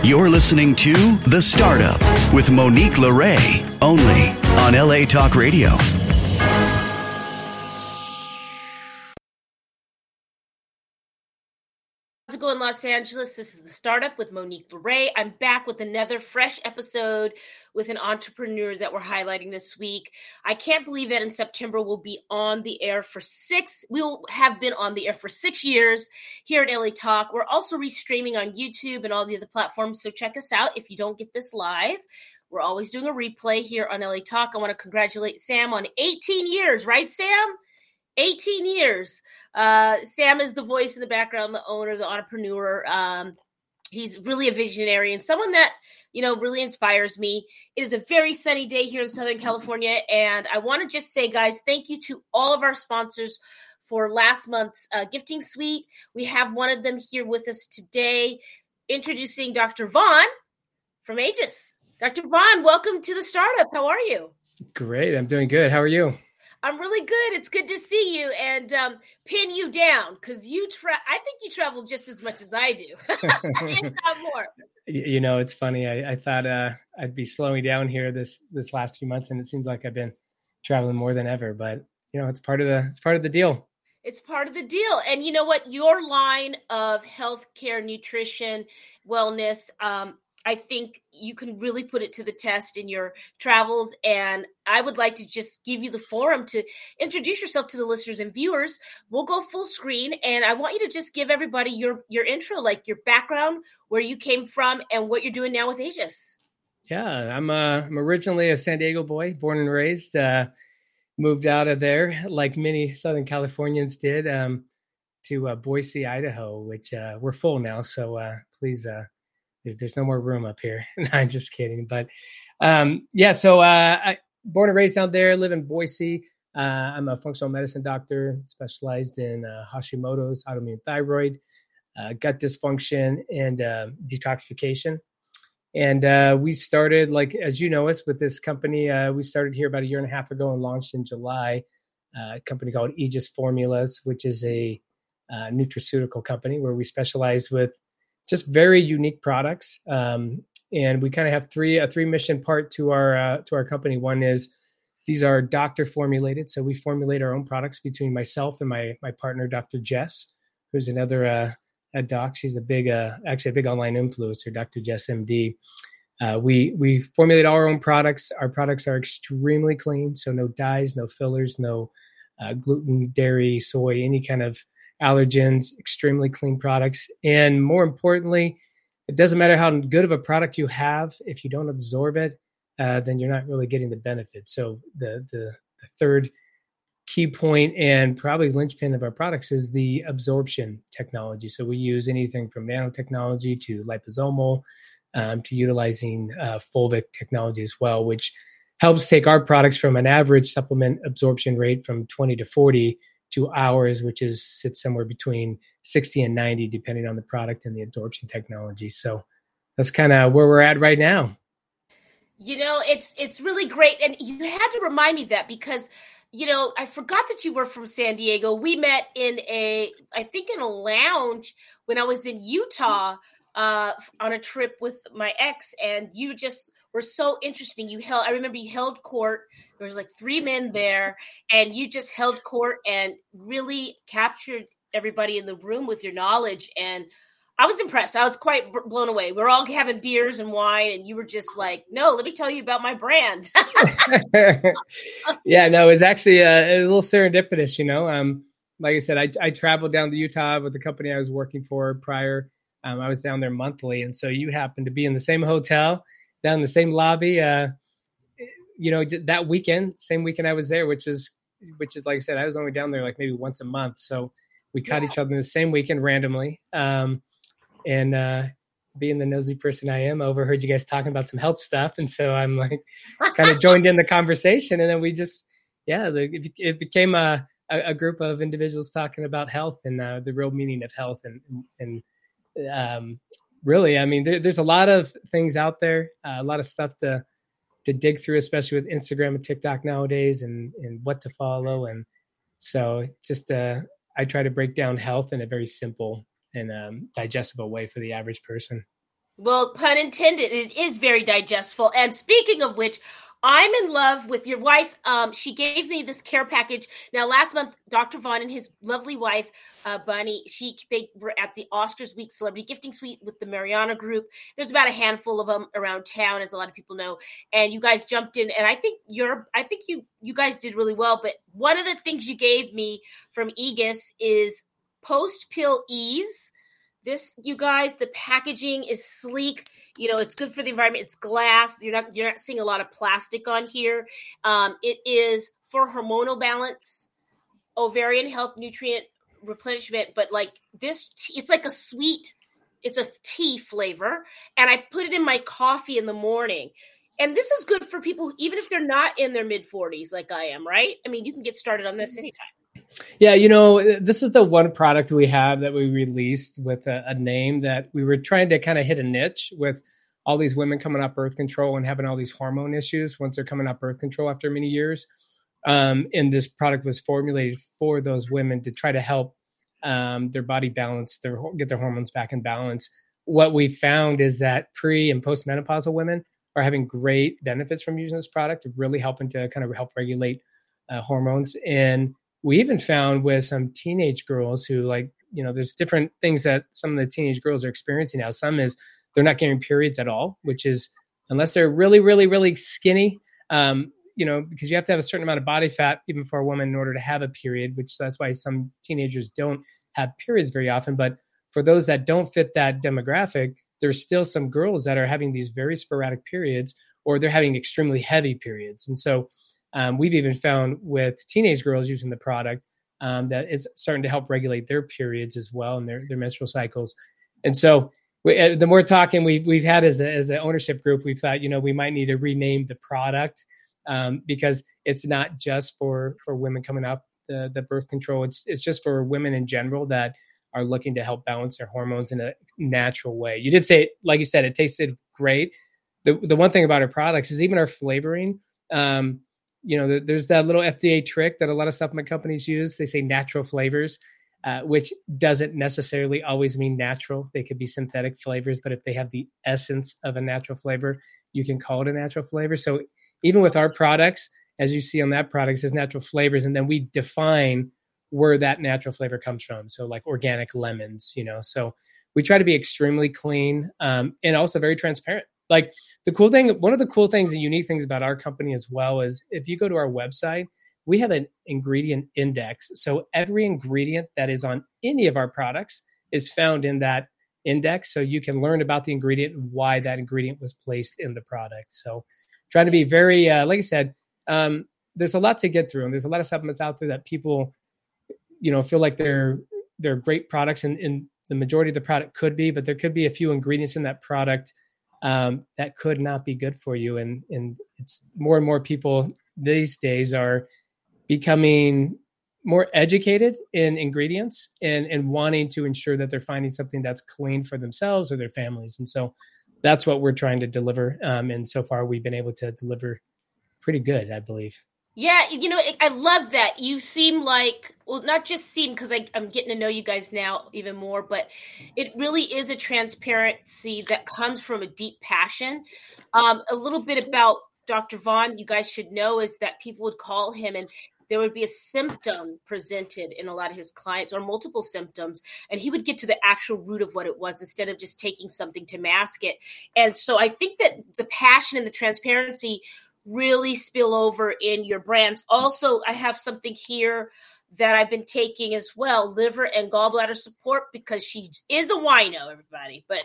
You're listening to The Startup with Monique LeRae, only on LA Talk Radio. How's it going, Los Angeles? This is The Startup with Monique LeRae. I'm back with another fresh episode with an entrepreneur that we're highlighting this week. I can't believe that in September we'll have been on the air for 6 years here at LA Talk. We're also restreaming on YouTube and all the other platforms, so check us out if you don't get this live. We're always doing a replay here on LA Talk. I want to congratulate Sam on 18 years, right, Sam? 18 years. Sam is the voice in the background, the owner, the entrepreneur. He's really a visionary and someone that, really inspires me. It is a very sunny day here in Southern California. And I want to just say, guys, thank you to all of our sponsors for last month's gifting suite. We have one of them here with us today, introducing Dr. Vaughn from Aegis. Dr. Vaughn, welcome to The Startup. How are you? Great. I'm doing good. How are you? I'm really good. It's good to see you and pin you down because I think you travel just as much as I do, if not more. It's funny. I thought I'd be slowing down here this last few months, and it seems like I've been traveling more than ever. But it's part of the deal. It's part of the deal. And you know what? Your line of healthcare, nutrition, wellness, I think you can really put it to the test in your travels. And I would like to just give you the forum to introduce yourself to the listeners and viewers. We'll go full screen. And I want you to just give everybody your intro, like your background, where you came from and what you're doing now with Aegis. Yeah, I'm originally a San Diego boy, born and raised, moved out of there like many Southern Californians did to Boise, Idaho, which we're full now. So please, there's no more room up here. No, I'm just kidding. But so I born and raised out there, live in Boise. I'm a functional medicine doctor, specialized in Hashimoto's, autoimmune thyroid, gut dysfunction, and detoxification. And we started, as you know us, with this company. We started here about a year and a half ago and launched in July. A company called Aegis Formulas, which is a nutraceutical company where we specialize with just very unique products. And we kind of have a three mission part to our company. One is these are doctor formulated. So we formulate our own products between myself and my partner, Dr. Jess, who's another a doc. She's a big online influencer, Dr. Jess MD. We formulate our own products. Our products are extremely clean. So no dyes, no fillers, no gluten, dairy, soy, any kind of allergens, extremely clean products. And more importantly, it doesn't matter how good of a product you have. If you don't absorb it, then you're not really getting the benefit. So the third key point and probably linchpin of our products is the absorption technology. So we use anything from nanotechnology to liposomal to utilizing fulvic technology as well, which helps take our products from an average supplement absorption rate from 20 to 40 to ours, which sits somewhere between 60 and 90, depending on the product and the absorption technology. So that's kind of where we're at right now. It's really great. And you had to remind me that because, I forgot that you were from San Diego. We met in a lounge when I was in Utah on a trip with my ex, and you just were so interesting. I remember you held court. There was 3 men there, and you just held court and really captured everybody in the room with your knowledge. And I was impressed. I was quite blown away. We're all having beers and wine, and you were just like, no, let me tell you about my brand. Yeah, no, it was actually a little serendipitous, Like I said, I traveled down to Utah with the company I was working for prior. I was down there monthly. And so you happened to be in the same hotel, down in the same lobby, that weekend, same weekend I was there, which is like I said, I was only down there maybe once a month. So we caught each other in the same weekend randomly. And being the nosy person I am, I overheard you guys talking about some health stuff. And so I'm kind of joined in the conversation. And then we just, it became a group of individuals talking about health and the real meaning of health. And really, I mean, there's a lot of things out there, a lot of stuff to dig through, especially with Instagram and TikTok nowadays and what to follow. And so just I try to break down health in a very simple and digestible way for the average person. Well, pun intended, it is very digestible. And speaking of which, I'm in love with your wife. She gave me this care package. Now, last month, Dr. Vaughn and his lovely wife, Bunny, they were at the Oscars Week Celebrity Gifting Suite with the Mariana Group. There's about a handful of them around town, as a lot of people know. And you guys jumped in, and I think you guys did really well. But one of the things you gave me from Aegis is post-pill ease. This, you guys, the packaging is sleek. It's good for the environment. It's glass. You're not seeing a lot of plastic on here. It is for hormonal balance, ovarian health, nutrient replenishment. But like this, it's like it's a tea flavor. And I put it in my coffee in the morning. And this is good for people, even if they're not in their mid-40s like I am, right? I mean, you can get started on this anytime. Yeah, this is the one product we have that we released with a name that we were trying to kind of hit a niche with all these women coming off birth control and having all these hormone issues once they're coming off birth control after many years. And this product was formulated for those women to try to help their body balance, get their hormones back in balance. What we found is that pre- and postmenopausal women are having great benefits from using this product, really helping to kind of help regulate hormones. And we even found with some teenage girls who there's different things that some of the teenage girls are experiencing now. Some is they're not getting periods at all, which is unless they're really, really, really skinny, because you have to have a certain amount of body fat even for a woman in order to have a period, that's why some teenagers don't have periods very often. But for those that don't fit that demographic, there's still some girls that are having these very sporadic periods, or they're having extremely heavy periods. And so we've even found with teenage girls using the product that it's starting to help regulate their periods as well and their menstrual cycles. And so the more talking we've had as an ownership group, we thought, we might need to rename the product because it's not just for women coming up the birth control. It's just for women in general that are looking to help balance their hormones in a natural way. You did say, like you said, it tasted great. The one thing about our products is even our flavoring. There's that little FDA trick that a lot of supplement companies use. They say natural flavors, which doesn't necessarily always mean natural. They could be synthetic flavors, but if they have the essence of a natural flavor, you can call it a natural flavor. So even with our products, as you see on that product, it says natural flavors, and then we define where that natural flavor comes from. So like organic lemons, so we try to be extremely clean and also very transparent. Like one of the cool things and unique things about our company as well is if you go to our website, we have an ingredient index. So every ingredient that is on any of our products is found in that index. So you can learn about the ingredient and why that ingredient was placed in the product. So trying to be very, like I said, there's a lot to get through. And there's a lot of supplements out there that people, feel like they're great products. And the majority of the product could be, but there could be a few ingredients in that product that could not be good for you. And it's more and more people these days are becoming more educated in ingredients and wanting to ensure that they're finding something that's clean for themselves or their families. And so that's what we're trying to deliver. And so far we've been able to deliver pretty good, I believe. Yeah, I love that. You seem like, well, not just seem, because I'm getting to know you guys now even more, but it really is a transparency that comes from a deep passion. A little bit about Dr. Vaughn, you guys should know, is that people would call him and there would be a symptom presented in a lot of his clients, or multiple symptoms, and he would get to the actual root of what it was instead of just taking something to mask it. And so I think that the passion and the transparency really spill over in your brands. Also, I have something here that I've been taking as well, liver and gallbladder support, because she is a wino, everybody. But,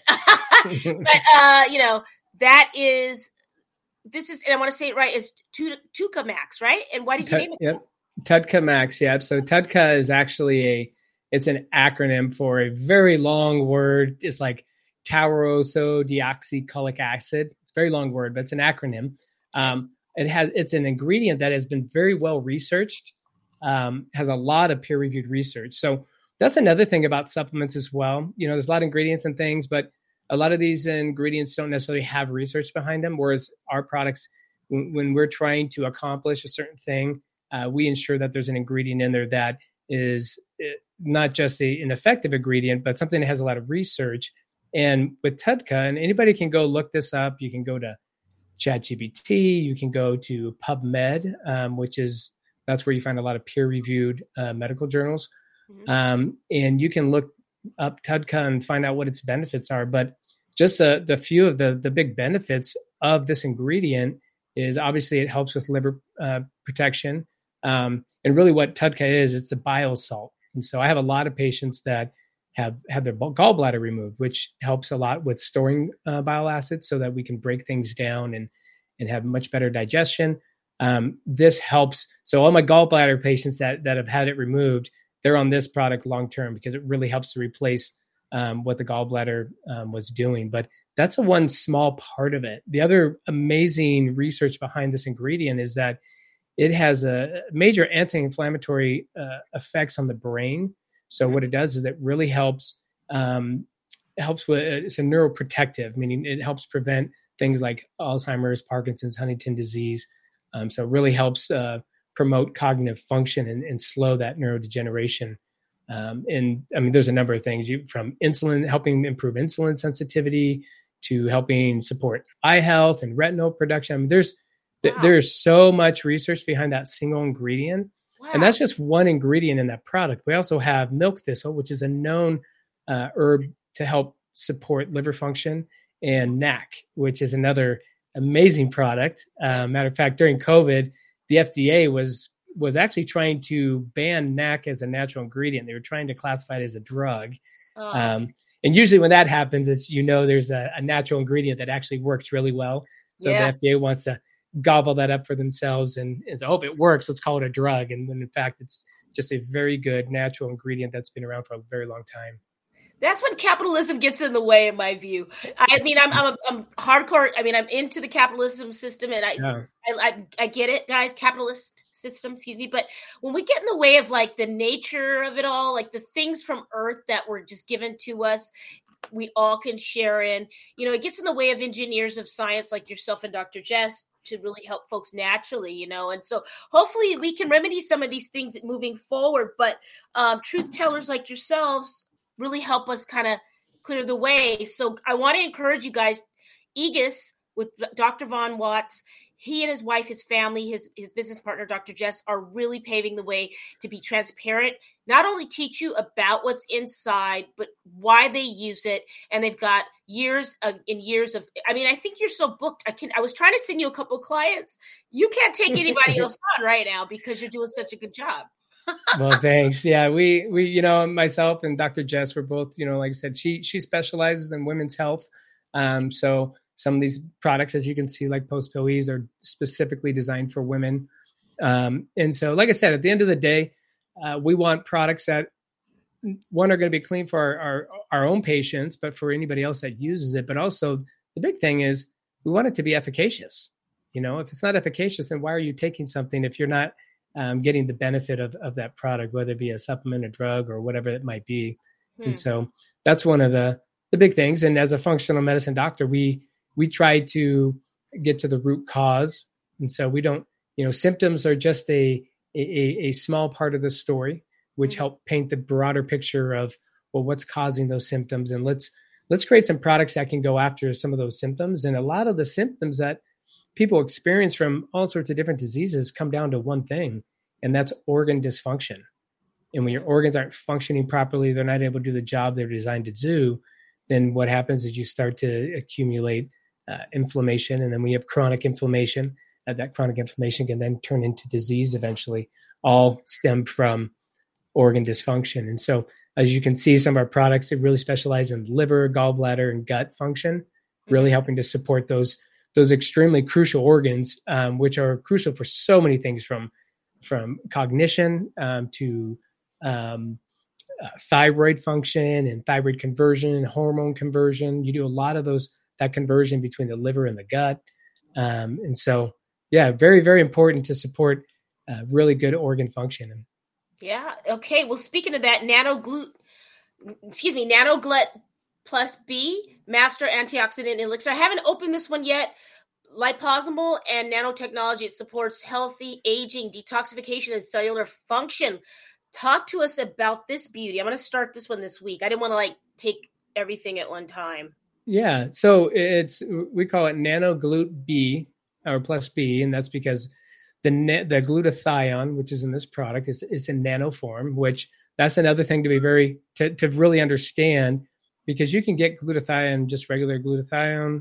this is, and I want to say it right, it's TUDCA Max, right? And why did you name it? Yep. TUDCA Max. Yeah. So TUDCA is actually it's an acronym for a very long word. It's like tauroursodeoxycholic acid. It's a very long word, but it's an acronym. It's an ingredient that has been very well researched, has a lot of peer-reviewed research. So that's another thing about supplements as well. There's a lot of ingredients and things, but a lot of these ingredients don't necessarily have research behind them. Whereas our products, when we're trying to accomplish a certain thing, we ensure that there's an ingredient in there that is not just an effective ingredient, but something that has a lot of research. And with TUDCA, and anybody can go look this up. You can go to ChatGPT. You can go to PubMed, that's where you find a lot of peer-reviewed medical journals. Mm-hmm. And you can look up TUDCA and find out what its benefits are. But just the few of the big benefits of this ingredient is obviously it helps with liver protection. And really what TUDCA is, it's a bile salt. And so I have a lot of patients that have had their gallbladder removed, which helps a lot with storing bile acids so that we can break things down and have much better digestion. This helps. So all my gallbladder patients that have had it removed, they're on this product long-term because it really helps to replace what the gallbladder was doing. But that's one small part of it. The other amazing research behind this ingredient is that it has a major anti-inflammatory effects on the brain. So what it does is it really helps with, it's a neuroprotective, meaning it helps prevent things like Alzheimer's, Parkinson's, Huntington disease. So it really helps promote cognitive function and slow that neurodegeneration. And I mean, there's a number of things from insulin, helping improve insulin sensitivity to helping support eye health and retinal production. I mean, there's so much research behind that single ingredient. Wow. And that's just one ingredient in that product. We also have milk thistle, which is a known herb to help support liver function, and NAC, which is another amazing product. Matter of fact, during COVID, the FDA was actually trying to ban NAC as a natural ingredient. They were trying to classify it as a drug. And usually when that happens, it's, there's a natural ingredient that actually works really well. So the FDA wants to gobble that up for themselves and hope it works. Let's call it a drug. And when in fact, it's just a very good natural ingredient that's been around for a very long time. That's when capitalism gets in the way, in my view. I mean, I'm hardcore. I mean, I'm into the capitalism system, and I get it, guys. Capitalist system, excuse me. But when we get in the way of like the nature of it all, like the things from Earth that were just given to us, we all can share in. It gets in the way of engineers of science like yourself and Dr. Jess to really help folks naturally, and so hopefully we can remedy some of these things moving forward. But truth tellers like yourselves really help us kind of clear the way. So I want to encourage you guys, Aegis with Dr. Vaughn Watts, he and his wife, his family, his business partner, Dr. Jess, are really paving the way to be transparent, not only teach you about what's inside, but why they use it. And they've got years of, I mean, I think you're so booked. I was trying to send you a couple of clients. You can't take anybody else on right now because you're doing such a good job. Well, thanks. Yeah, we myself and Dr. Jess, we're both, like I said, she specializes in women's health. So some of these products, as you can see, like Post-Pill Ease, are specifically designed for women. And so, like I said, at the end of the day, we want products that, one, are going to be clean for our own patients, but for anybody else that uses it. But also the big thing is we want it to be efficacious. If it's not efficacious, then why are you taking something if you're not getting the benefit of that product, whether it be a supplement, a drug, or whatever it might be. And so that's one of the big things. And as a functional medicine doctor, we try to get to the root cause. And so we don't, symptoms are just a small part of the story, which help paint the broader picture of, well, what's causing those symptoms. And let's create some products that can go after some of those symptoms. And a lot of the symptoms that people experience from all sorts of different diseases come down to one thing, and that's organ dysfunction. And when your organs aren't functioning properly, they're not able to do the job they're designed to do, then what happens is you start to accumulate inflammation. And then when you have chronic inflammation, that chronic inflammation can then turn into disease eventually, all stem from organ dysfunction. And so as you can see, some of our products, they really specialize in liver, gallbladder, and gut function, really helping to support those extremely crucial organs, which are crucial for so many things, from cognition to thyroid function and thyroid conversion, hormone conversion. You do a lot of that conversion between the liver and the gut. And so, very, very important to support really good organ function. Yeah. Okay. Well, speaking of that, NanoGlut Plus B, Master Antioxidant Elixir. I haven't opened this one yet. Liposomal and nanotechnology. It supports healthy aging, detoxification, and cellular function. Talk to us about this beauty. I'm going to start this one this week. I didn't want to take everything at one time? Yeah. So we call it NanoGlut B or plus B, and that's because the glutathione, which is in this product, is in nano form, which that's another thing to be to really understand, because you can get glutathione, just regular glutathione.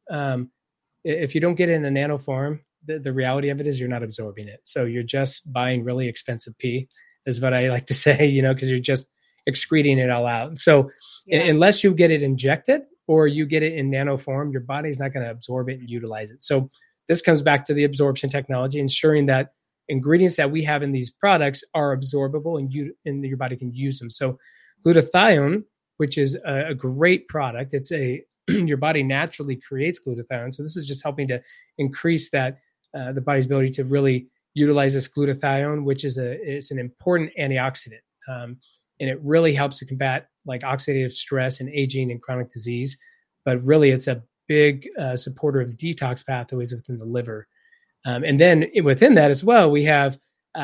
If you don't get it in a nano form, the reality of it is you're not absorbing it. So you're just buying really expensive pee, is what I like to say, because you're just excreting it all out. So unless you get it injected or you get it in nano form, your body's not going to absorb it and utilize it. So this comes back to the absorption technology, ensuring that ingredients that we have in these products are absorbable and your body can use them. So glutathione, which is a great product, your body naturally creates glutathione. So this is just helping to increase that the body's ability to really utilize this glutathione, which is it's an important antioxidant. And it really helps to combat like oxidative stress and aging and chronic disease. But really, it's a big supporter of detox pathways within the liver. And then within that as well, we have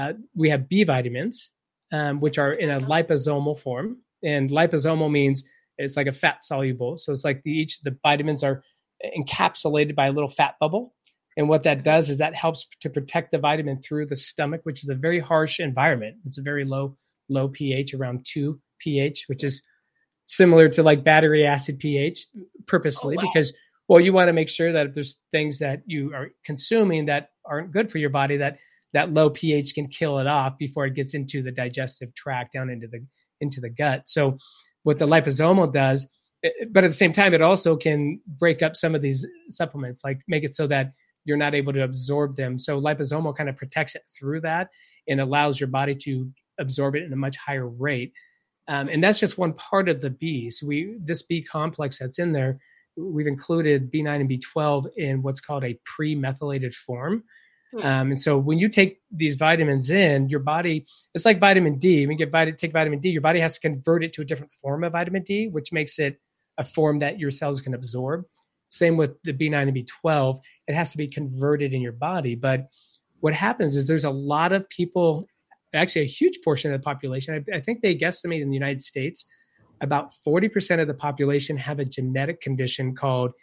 B vitamins, which are in a liposomal form. And liposomal means it's like a fat soluble. So it's like the vitamins are encapsulated by a little fat bubble. And what that does is that helps to protect the vitamin through the stomach, which is a very harsh environment. It's a very low pH, around 2 pH, which is similar to like battery acid pH purposely, because, well, you want to make sure that if there's things that you are consuming that aren't good for your body, that low pH can kill it off before it gets into the digestive tract down into the gut. So what the liposomal does, but at the same time, it also can break up some of these supplements, like make it so that you're not able to absorb them. So liposomal kind of protects it through that and allows your body to absorb it in a much higher rate. And that's just one part of the B. So this B complex that's in there, we've included B9 and B12 in what's called a pre-methylated form. And so when you take these vitamins in, your body, it's like vitamin D. When you take vitamin D, your body has to convert it to a different form of vitamin D, which makes it a form that your cells can absorb. Same with the B9 and B12. It has to be converted in your body. But what happens is there's a lot of people, actually a huge portion of the population, I think they guesstimate in the United States, about 40% of the population have a genetic condition called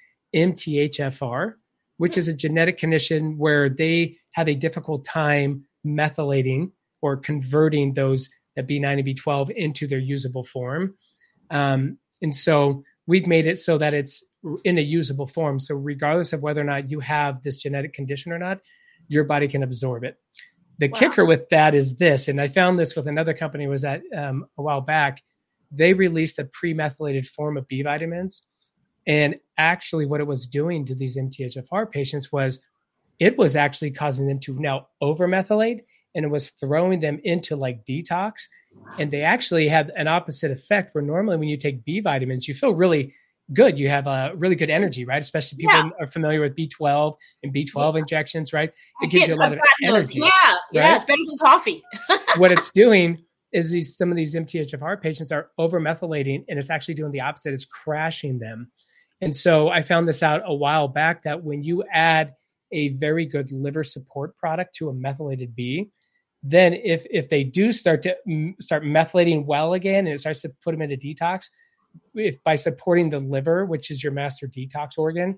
MTHFR, which is a genetic condition where they have a difficult time methylating or converting that B9 and B12 into their usable form. And so we've made it so that it's in a usable form. So regardless of whether or not you have this genetic condition or not, your body can absorb it. The kicker with that is this, and I found this with another company, was that a while back, they released a pre-methylated form of B vitamins. And actually what it was doing to these MTHFR patients was it was actually causing them to now over-methylate, and it was throwing them into like detox. And they actually had an opposite effect, where normally when you take B vitamins, you feel really good. You have a really good energy, right? Especially people are familiar with B12 and B12 injections, right? It gives you a lot of energy. Yeah, it's better than coffee. What it's doing is some of these MTHFR patients are over-methylating, and it's actually doing the opposite. It's crashing them. And so I found this out a while back, that when you add a very good liver support product to a methylated B, then if they do start methylating well again, and it starts to put them into detox, if by supporting the liver, which is your master detox organ,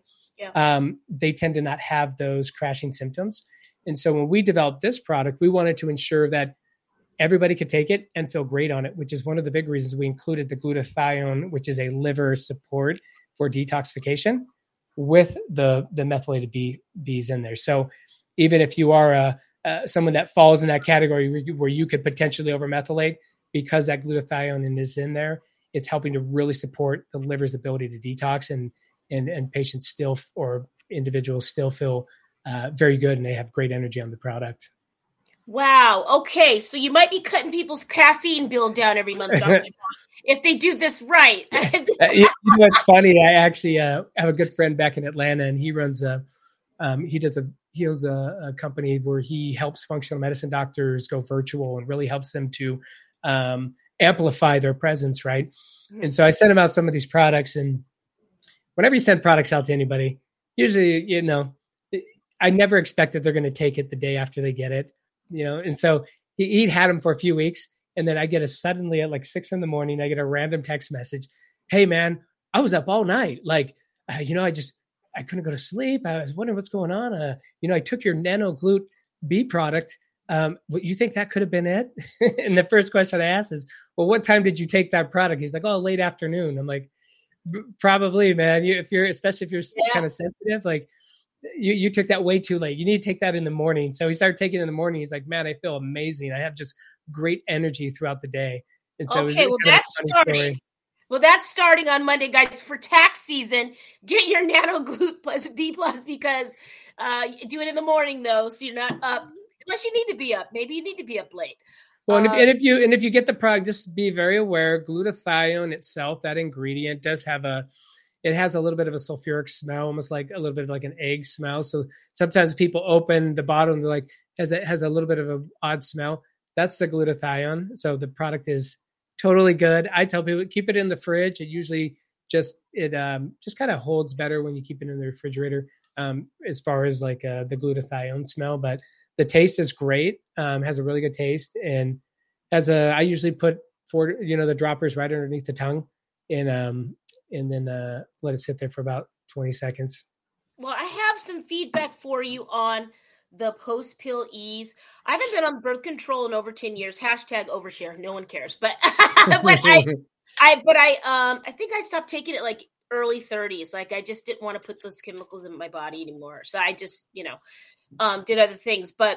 they tend to not have those crashing symptoms. And so when we developed this product, we wanted to ensure that everybody could take it and feel great on it, which is one of the big reasons we included the glutathione, which is a liver support for detoxification, with the methylated Bs in there. So even if you are someone that falls in that category where you could potentially over-methylate, because that glutathione is in there, it's helping to really support the liver's ability to detox, and patients still, or individuals still feel very good, and they have great energy on the product. Wow. Okay. So you might be cutting people's caffeine bill down every month, Dr. if they do this right. You know what's funny? I actually have a good friend back in Atlanta, and he owns a company where he helps functional medicine doctors go virtual and really helps them to amplify their presence, right? Mm-hmm. And so I sent him out some of these products, and whenever you send products out to anybody, usually, I never expect that they're going to take it the day after they get it, and so he'd had them for a few weeks. And then I get suddenly at like 6 a.m, I get a random text message. Hey man, I was up all night. Like, I couldn't go to sleep. I was wondering what's going on. I took your Nano Glute B product. You think that could have been it? And the first question I asked is, well, what time did you take that product? He's like, oh, late afternoon. I'm like, probably, man. Especially if you're kind of sensitive, like you took that way too late. You need to take that in the morning. So he started taking it in the morning. He's like, man, I feel amazing. I have just great energy throughout the day. And so that's starting. Story. Well, that's starting on Monday, guys. For tax season, get your Nano Glute plus B plus because do it in the morning though, so you're not up. Unless you need to be up. Maybe you need to be up late. Well, and if you get the product, just be very aware. Glutathione itself, that ingredient it has a little bit of a sulfuric smell, almost like a little bit of like an egg smell. So sometimes people open the bottle, they're like, has a little bit of an odd smell. That's the glutathione. So the product is totally good. I tell people keep it in the fridge. It usually just kind of holds better when you keep it in the refrigerator, as far as like the glutathione smell. But the taste is great. Has a really good taste, and I usually put the droppers right underneath the tongue, and then let it sit there for about 20 seconds. Well, I have some feedback for you on the post-pill ease. I haven't been on birth control in over 10 years. Hashtag overshare. No one cares. But I think I stopped taking it like early 30s. Like I just didn't want to put those chemicals in my body anymore. So I just, did other things. But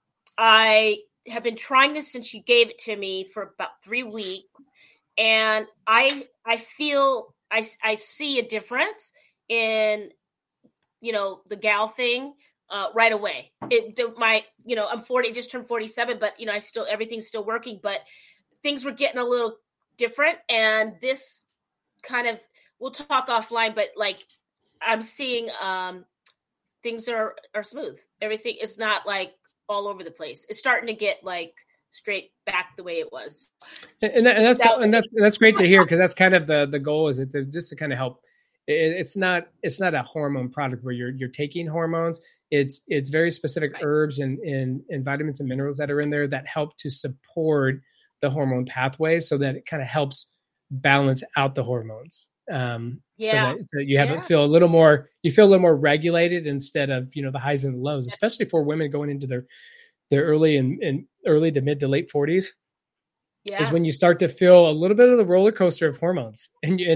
I have been trying this since you gave it to me for about 3 weeks. And I feel I see a difference in, the gal thing. Right away. I'm 40, just turned 47, but everything's still working, but things were getting a little different. And this kind of, we'll talk offline, but like I'm seeing things are smooth. Everything is not like all over the place. It's starting to get like straight back the way it was. And that's great to hear, because that's kind of the goal, is just to kind of help. It's not a hormone product where you're taking hormones. It's very specific herbs and vitamins and minerals that are in there that help to support the hormone pathway, so that it kind of helps balance out the hormones. So that you feel a little more regulated instead of, the highs and the lows, especially for women going into their early to mid to late 40s. Yeah. Is when you start to feel a little bit of the roller coaster of hormones.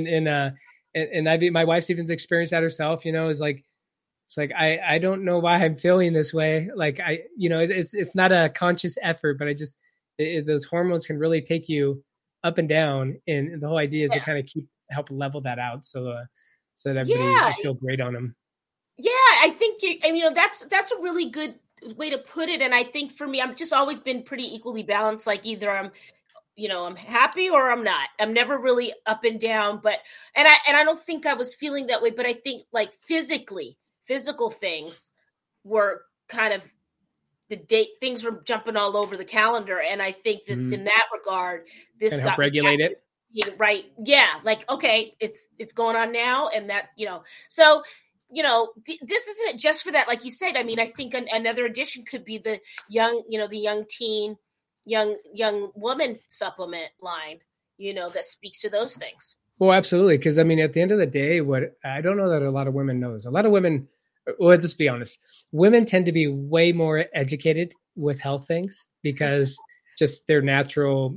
And my wife's even experienced that herself, is like, it's like, I don't know why I'm feeling this way. Like it's not a conscious effort, but those hormones can really take you up and down. And the whole idea is to kind of help level that out. So that everybody will feel great on them. Yeah. I think that's a really good way to put it. And I think for me, I've just always been pretty equally balanced. Like either I'm happy or I'm not. I'm never really up and down, and I don't think I was feeling that way, but I think like physical things were kind of things were jumping all over the calendar. And I think that in that regard, this can help regulate it. Right. Yeah. Like, okay, it's going on now. And that, so, this isn't just for that. Like you said, I mean, I think another addition could be the young teen, young woman supplement line, that speaks to those things. Well, absolutely. Because I mean, at the end of the day, what I don't know that a lot of women knows. A lot of women, let's be honest, women tend to be way more educated with health things, because it's just their natural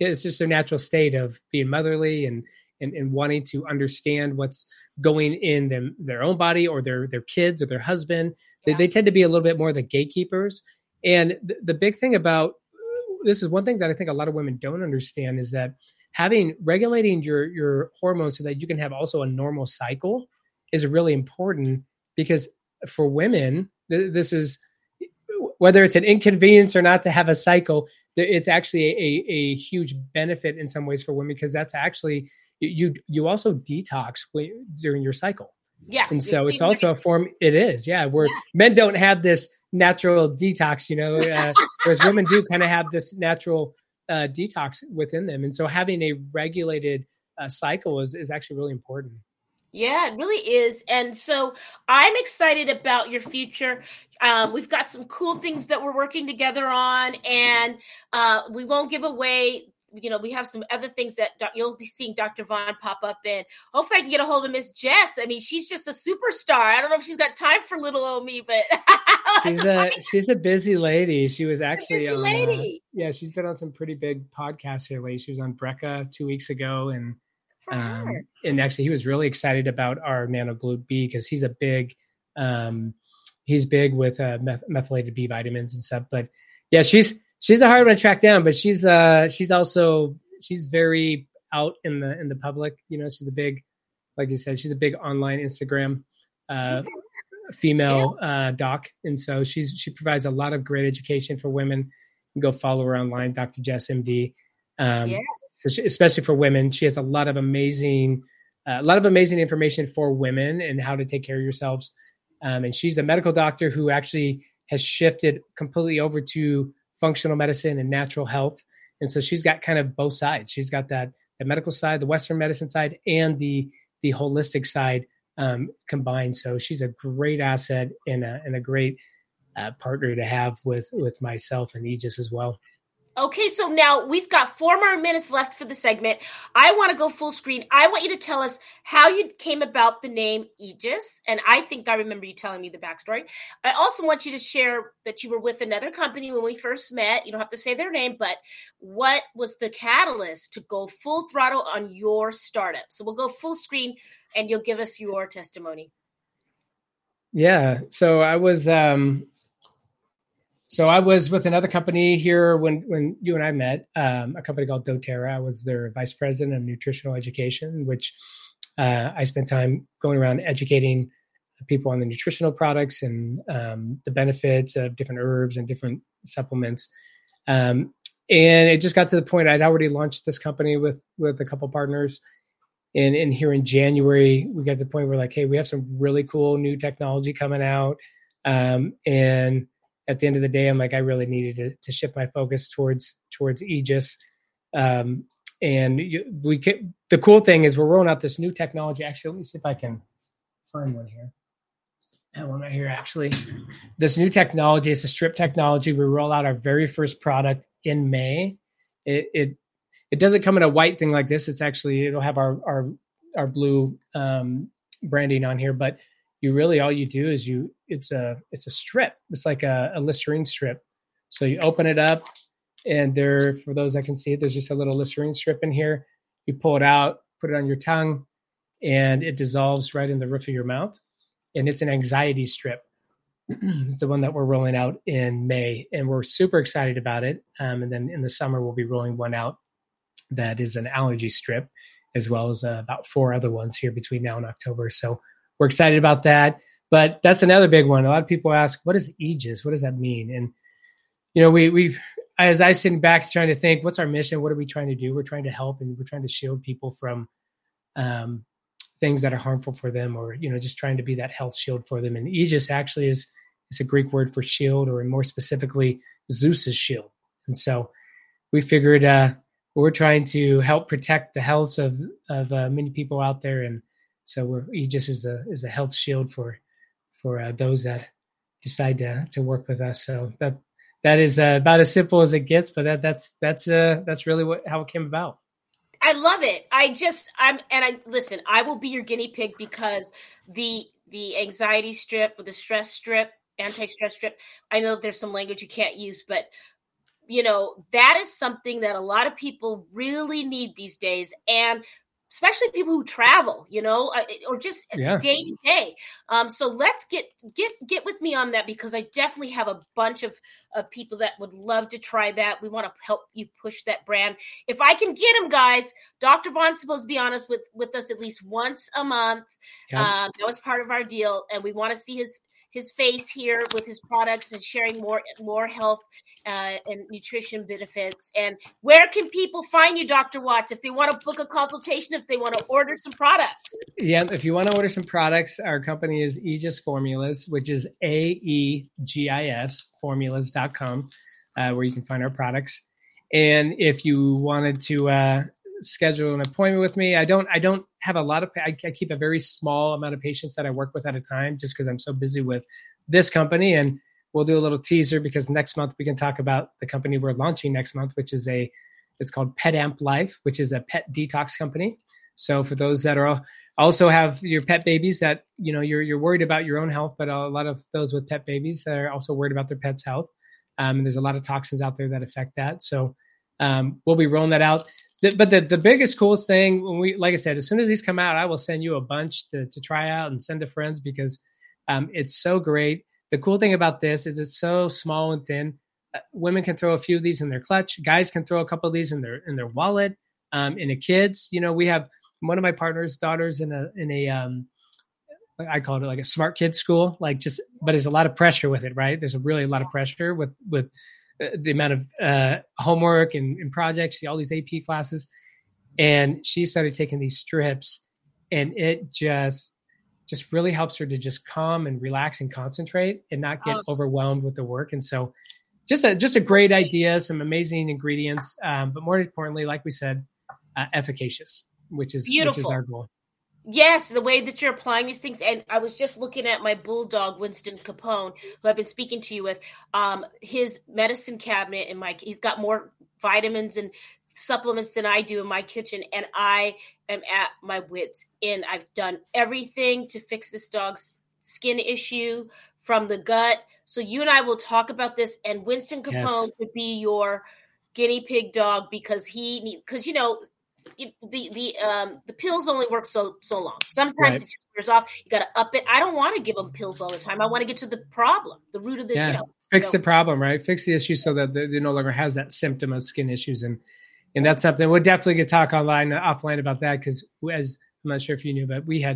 state of being motherly and wanting to understand what's going in their own body or their kids or their husband. Yeah. They tend to be a little bit more the gatekeepers. And the big thing about this is one thing that I think a lot of women don't understand, is that regulating your hormones so that you can have also a normal cycle is really important, because for women, this is, whether it's an inconvenience or not to have a cycle, it's actually a huge benefit in some ways for women, because that's actually, you also detox during your cycle. Yeah. And so it's also a form, it is. Yeah. Where men don't have this natural detox, whereas women do kind of have this natural detox within them. And so having a regulated cycle is actually really important. Yeah, it really is. And so I'm excited about your future. We've got some cool things that we're working together on, and we won't give away we have some other things that you'll be seeing Dr. Vaughn pop up in. Hopefully I can get a hold of Miss Jess. I mean, she's just a superstar. I don't know if she's got time for little old me, but she's a busy lady. She was actually lady. She's been on some pretty big podcasts here lately. She was on Brecca 2 weeks ago, and actually he was really excited about our NanoGlute B because he's big with methylated B vitamins and stuff. But yeah, she's a hard one to track down, but she's very out in the public. She's a big, like you said, she's a big online Instagram female doc, and so she provides a lot of great education for women. You can go follow her online, Dr. Jess MD. Yes. Especially for women, she has a lot of amazing information for women and how to take care of yourselves. And she's a medical doctor who actually has shifted completely over to functional medicine and natural health. And so she's got kind of both sides. She's got the medical side, the Western medicine side, and the holistic side combined. So she's a great asset and a great partner to have with myself and Aegis as well. Okay, so now we've got 4 more minutes left for the segment. I want to go full screen. I want you to tell us how you came about the name Aegis, and I think I remember you telling me the backstory. I also want you to share that you were with another company when we first met. You don't have to say their name, but what was the catalyst to go full throttle on your startup? So we'll go full screen, and you'll give us your testimony. Yeah, so I was with another company here when you and I met, a company called doTERRA. I was their vice president of nutritional education, which I spent time going around educating people on the nutritional products and the benefits of different herbs and different supplements. And it just got to the point I'd already launched this company with a couple partners. And here in January, we got to the point where hey, we have some really cool new technology coming out. And at the end of the day, I'm I really needed to shift my focus towards Aegis. The cool thing is we're rolling out this new technology. Actually, let me see if I can find one here. I have one right here, actually. This new technology is a strip technology. We roll out our very first product in May. It doesn't come in a white thing like this. It'll have our blue branding on here, but all you do is it's a strip. It's like a Listerine strip. So you open it up, and for those that can see it, there's just a little Listerine strip in here. You pull it out, put it on your tongue, and it dissolves right in the roof of your mouth. And it's an anxiety strip. It's the one that we're rolling out in May, and we're super excited about it. And then in the summer, we'll be rolling one out that is an allergy strip, as well as about 4 other ones here between now and October. So we're excited about that. But that's another big one. A lot of people ask, what is Aegis? What does that mean? And, we've, as I sit back trying to think, what's our mission? What are we trying to do? We're trying to help, and we're trying to shield people from things that are harmful for them, or, just trying to be that health shield for them. And Aegis actually is a Greek word for shield, or more specifically, Zeus's shield. And so we figured we're trying to help protect the health of many people out there. And so Aegis is a health shield for those that decide to work with us. So that is about as simple as it gets, but that's really how it came about. I love it. Listen, I will be your guinea pig, because the anxiety strip or the stress strip, anti-stress strip, I know there's some language you can't use, but that is something that a lot of people really need these days. And especially people who travel, or just day to day. So let's get with me on that, because I definitely have a bunch of people that would love to try that. We want to help you push that brand. If I can get him, guys, Dr. Vaughn's supposed to be honest with us at least once a month. Okay. That was part of our deal. And we want to see his face here with his products and sharing more health and nutrition benefits. And where can people find you, Dr. Watts, if they want to book a consultation, if they want to order some products? Yeah, if you want to order some products, our company is Aegis Formulas, which is AEGIS formulas.com, where you can find our products. And if you wanted to schedule an appointment with me, I don't have a lot of, I keep a very small amount of patients that I work with at a time, just because I'm so busy with this company. And we'll do a little teaser, because next month we can talk about the company we're launching next month, which is a It's called Pet Amp Life, which is a pet detox company. So for those that are also have your pet babies that, you're worried about your own health, but a lot of those with pet babies are also worried about their pet's health. And there's a lot of toxins out there that affect that. So we'll be rolling that out. But the biggest, coolest thing, like I said, as soon as these come out, I will send you a bunch to try out and send to friends because it's so great. The cool thing about this is it's so small and thin. Women can throw a few of these in their clutch. Guys can throw a couple of these in their wallet. In a kids, we have one of my partner's daughters in a I call it like a smart kids school, but there's a lot of pressure with it, right? There's really a lot of pressure with the amount of homework and projects, all these AP classes. And she started taking these strips, and it just really helps her to just calm and relax and concentrate and not get overwhelmed with the work. And so just a great idea, some amazing ingredients, but more importantly, like we said, efficacious, which is our goal. Yes, the way that you're applying these things. And I was just looking at my bulldog, Winston Capone, who I've been speaking to you with, his medicine cabinet he's got more vitamins and supplements than I do in my kitchen. And I am at my wits' end. I've done everything to fix this dog's skin issue from the gut. So you and I will talk about this, and Winston Capone could be your guinea pig dog because the pills only work so long. Sometimes it just wears off. You got to up it. I don't want to give them pills all the time. I want to get to the problem, the root of the fix the problem, right? Fix the issue so that they no longer has that symptom of skin issues, and that's something we'll definitely get talk offline about that because as I'm not sure if you knew, but we've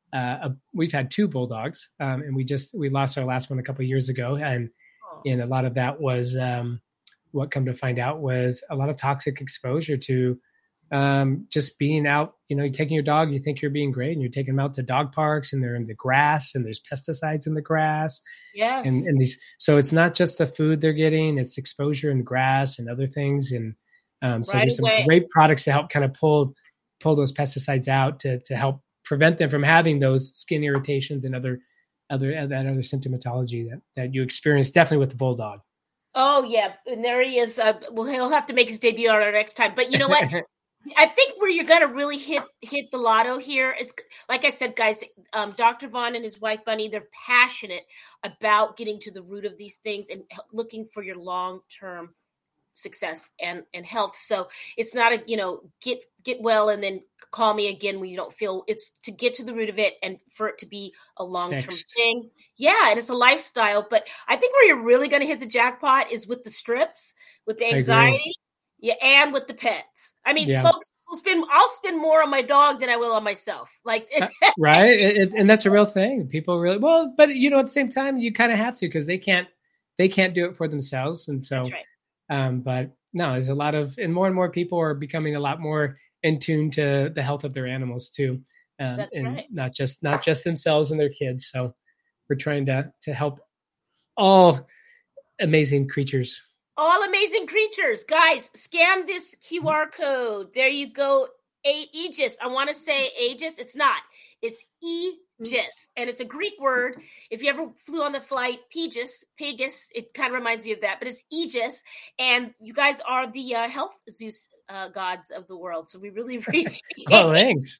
had 2 bulldogs, and we lost our last one a couple of years ago, and a lot of that was what come to find out was a lot of toxic exposure to. Just being out, you're taking your dog, you think you're being great, and you're taking them out to dog parks, and they're in the grass, and there's pesticides in the grass. Yes. And so it's not just the food they're getting, it's exposure in grass and other things. And so there's some great products to help kind of pull those pesticides out to help prevent them from having those skin irritations and other symptomatology that you experience definitely with the bulldog. Oh yeah. And there he is. He'll have to make his debut on our next time, but you know what? I think where you're going to really hit the lotto here is, like I said, guys, Dr. Vaughn and his wife, Bunny, they're passionate about getting to the root of these things and looking for your long-term success and health. So it's not get well and then call me again when you don't feel. It's to get to the root of it and for it to be a long-term thing. Yeah, and it's a lifestyle. But I think where you're really going to hit the jackpot is with the strips, with the anxiety. Yeah, and with the pets. I mean, folks, I'll spend more on my dog than I will on myself. Like, right? And that's a real thing. People really but at the same time, you kind of have to because they can't do it for themselves. And so, but no, there's a lot of, and more people are becoming a lot more in tune to the health of their animals too, that's and right. not just themselves and their kids. So we're trying to help all amazing creatures. All amazing creatures. Guys, scan this QR code. There you go. Aegis. I want to say Aegis. It's not. It's Aegis. And it's a Greek word. If you ever flew on the flight, Pegasus, it kind of reminds me of that. But it's Aegis. And you guys are the health Zeus gods of the world. So we really appreciate it. Oh, thanks.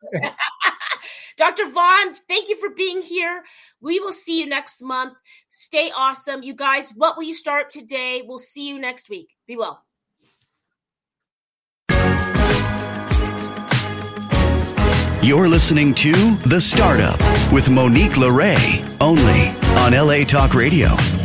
Dr. Vaughn, thank you for being here. We will see you next month. Stay awesome. You guys, what will you start today? We'll see you next week. Be well. You're listening to The Startup with Monique LeRae, only on LA Talk Radio.